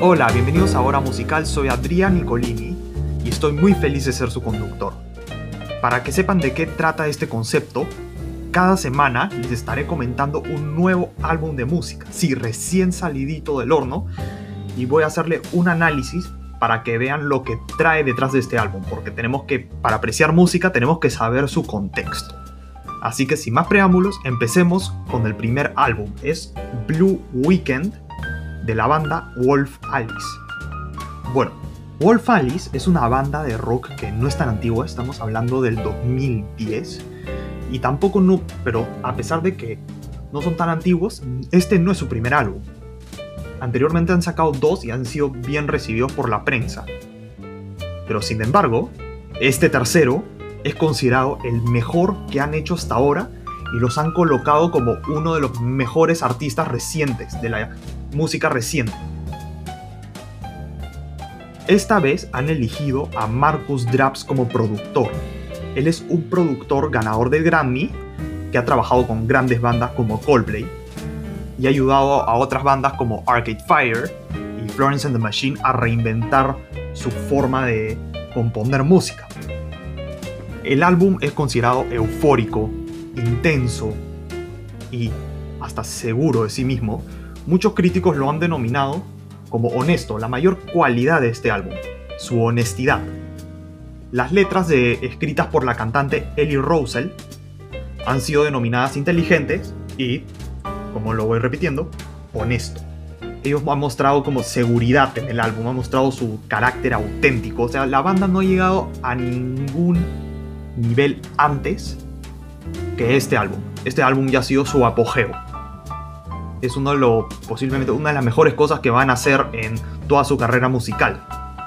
Hola, bienvenidos a Hora Musical, soy Adrián Nicolini y estoy muy feliz de ser su conductor. Para que sepan de qué trata este concepto, cada semana les estaré comentando un nuevo álbum de música, sí, recién salidito del horno, y voy a hacerle un análisis para que vean lo que trae detrás de este álbum, porque para apreciar música tenemos que saber su contexto. Así que sin más preámbulos, empecemos con el primer álbum, es Blue Weekend, de la banda Wolf Alice. Bueno, Wolf Alice es una banda de rock que no es tan antigua, estamos hablando del 2010, y tampoco pero a pesar de que no son tan antiguos, este no es su primer álbum. Anteriormente han sacado 2 y han sido bien recibidos por la prensa. Pero sin embargo, este tercero es considerado el mejor que han hecho hasta ahora y los han colocado como uno de los mejores artistas recientes de la música reciente. Esta vez han elegido a Marcus Draps como productor. Él es un productor ganador del Grammy que ha trabajado con grandes bandas como Coldplay y ha ayudado a otras bandas como Arcade Fire y Florence and the Machine a reinventar su forma de componer música. El álbum es considerado eufórico, intenso y hasta seguro de sí mismo. Muchos críticos lo han denominado como honesto, la mayor cualidad de este álbum, su honestidad. Las letras escritas por la cantante Ellie Rosel han sido denominadas inteligentes y, como lo voy repitiendo, honesto. Ellos han mostrado como seguridad en el álbum, han mostrado su carácter auténtico. O sea, la banda no ha llegado a ningún nivel antes que este álbum. Este álbum ya ha sido su apogeo. Es posiblemente una de las mejores cosas que van a hacer en toda su carrera musical.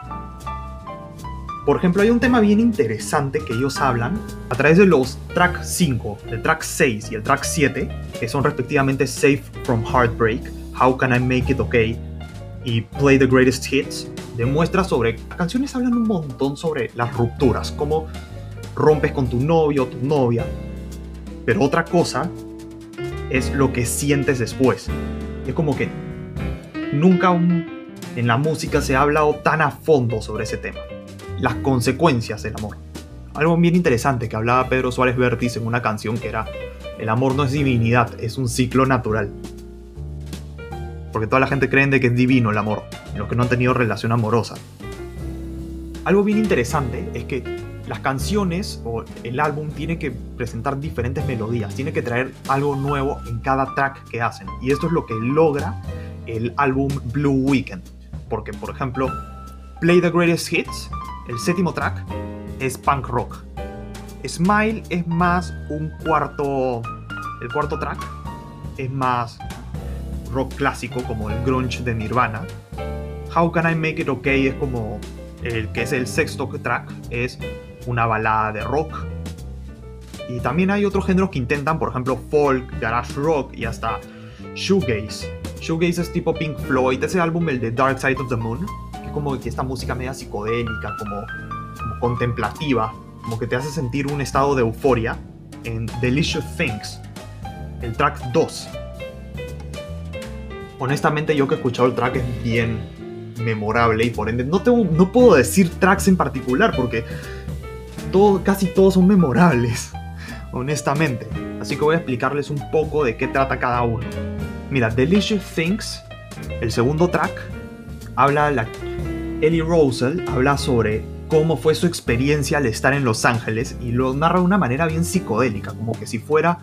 Por ejemplo, hay un tema bien interesante que ellos hablan a través de los track 5, el track 6 y el track 7, que son respectivamente Safe from Heartbreak, How Can I Make It Okay y Play the Greatest Hits. Las canciones hablan un montón sobre las rupturas, cómo rompes con tu novio o tu novia, pero otra cosa es lo que sientes después. Es como que nunca en la música se ha hablado tan a fondo sobre ese tema. Las consecuencias del amor. Algo bien interesante que hablaba Pedro Suárez Vértiz en una canción que era: el amor no es divinidad, es un ciclo natural. Porque toda la gente cree de que es divino el amor, los que no han tenido relación amorosa. Algo bien interesante es que las canciones o el álbum tiene que presentar diferentes melodías, tiene que traer algo nuevo en cada track que hacen. Y esto es lo que logra el álbum Blue Weekend. Porque, por ejemplo, Play the Greatest Hits, el 7º track, es punk rock. Smile es más el cuarto track es más rock clásico, como el grunge de Nirvana. How Can I Make It Okay es como el que es el 6º track, es una balada de rock. Y también hay otros géneros que intentan, por ejemplo, folk, garage rock y hasta shoegaze. Shoegaze es tipo Pink Floyd, ese álbum, el de Dark Side of the Moon, que es como que esta música media psicodélica, como contemplativa, como que te hace sentir un estado de euforia. En Delicious Things, el track 2. Honestamente, yo que he escuchado el track es bien memorable y por ende no puedo decir tracks en particular porque casi todos son memorables, honestamente. Así que voy a explicarles un poco de qué trata cada uno. Mira, Delicious Things, el 2º track, Ellie Rosel habla sobre cómo fue su experiencia al estar en Los Ángeles y lo narra de una manera bien psicodélica, como que si fuera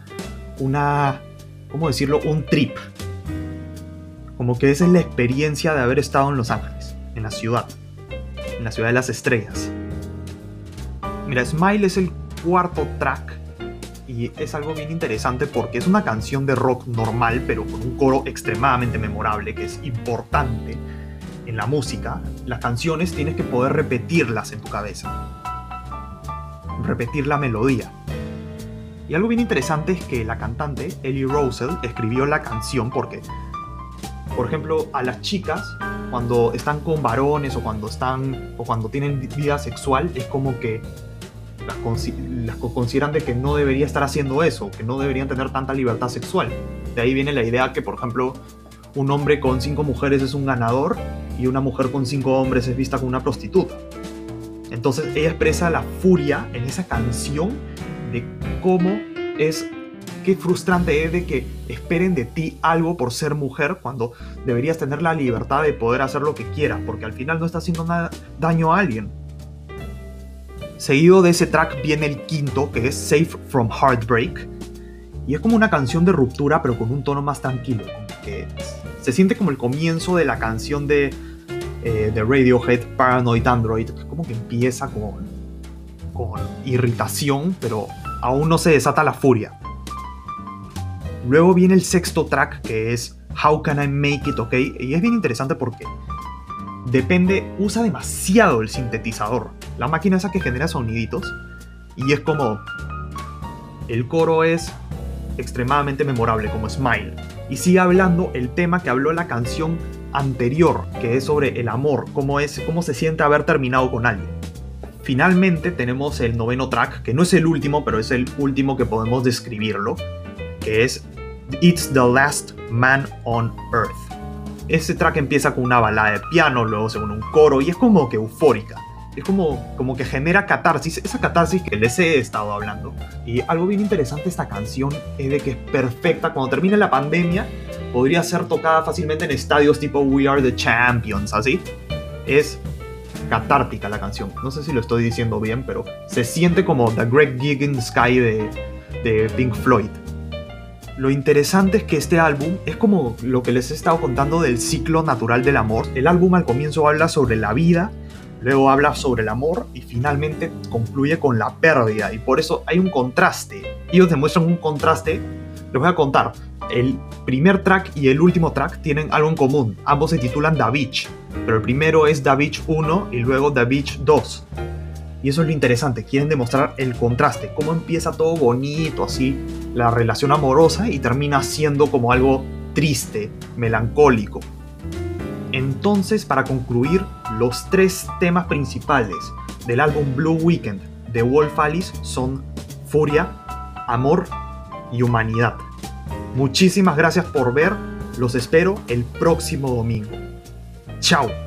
un trip. Como que esa es la experiencia de haber estado en Los Ángeles, en la ciudad de las estrellas. Mira, Smile es el 4º track y es algo bien interesante porque es una canción de rock normal, pero con un coro extremadamente memorable, que es importante en la música. Las canciones tienes que poder repetirlas en tu cabeza, repetir la melodía. Y algo bien interesante es que la cantante Ellie Rosel escribió la canción porque, por ejemplo, a las chicas, cuando están con varones o cuando tienen vida sexual, es como que las consideran de que no debería estar haciendo eso, que no deberían tener tanta libertad sexual. De ahí viene la idea que, por ejemplo, un hombre con 5 mujeres es un ganador y una mujer con 5 hombres es vista como una prostituta. Entonces ella expresa la furia en esa canción de cómo es, qué frustrante es de que esperen de ti algo por ser mujer cuando deberías tener la libertad de poder hacer lo que quieras, porque al final no está haciendo nada daño a alguien. Seguido de ese track viene el quinto, que es Safe from Heartbreak, y es como una canción de ruptura pero con un tono más tranquilo, como que se siente como el comienzo de la canción de Radiohead, Paranoid Android, que como que empieza con irritación, pero aún no se desata la furia. Luego viene el sexto track, que es How Can I Make It Okay, y es bien interesante porque usa demasiado el sintetizador, la máquina esa que genera soniditos, y es como, el coro es extremadamente memorable, como Smile, y sigue hablando el tema que habló la canción anterior, que es sobre el amor, cómo se siente haber terminado con alguien. Finalmente tenemos el noveno track, que no es el último, pero es el último que podemos describirlo, que es It's the Last Man on Earth. Ese track empieza con una balada de piano, luego según un coro, y es como que eufórica. Es como que genera catarsis, esa catarsis que les he estado hablando. Y algo bien interesante de esta canción es de que es perfecta. Cuando termine la pandemia, podría ser tocada fácilmente en estadios tipo We Are the Champions, así. Es catártica la canción. No sé si lo estoy diciendo bien, pero se siente como The Great Gig in the Sky de Pink Floyd. Lo interesante es que este álbum es como lo que les he estado contando del ciclo natural del amor. El álbum al comienzo habla sobre la vida, luego habla sobre el amor y finalmente concluye con la pérdida, y por eso hay un contraste. Ellos demuestran un contraste. Les voy a contar. El primer track y el último track tienen algo en común. Ambos se titulan The Beach, pero el primero es The Beach 1 y luego The Beach 2. Y eso es lo interesante, quieren demostrar el contraste, cómo empieza todo bonito, así, la relación amorosa, y termina siendo como algo triste, melancólico. Entonces, para concluir, los 3 temas principales del álbum Blue Weekend de Wolf Alice son furia, amor y humanidad. Muchísimas gracias por ver, los espero el próximo domingo. ¡Chao!